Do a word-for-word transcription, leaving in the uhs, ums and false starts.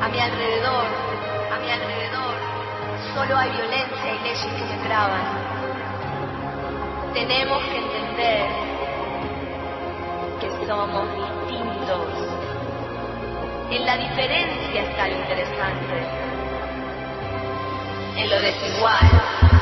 A mi alrededor, a mi alrededor, solo hay violencia y leyes que me traban. Tenemos que entender que somos distintos. En la diferencia está lo interesante, en lo desigual.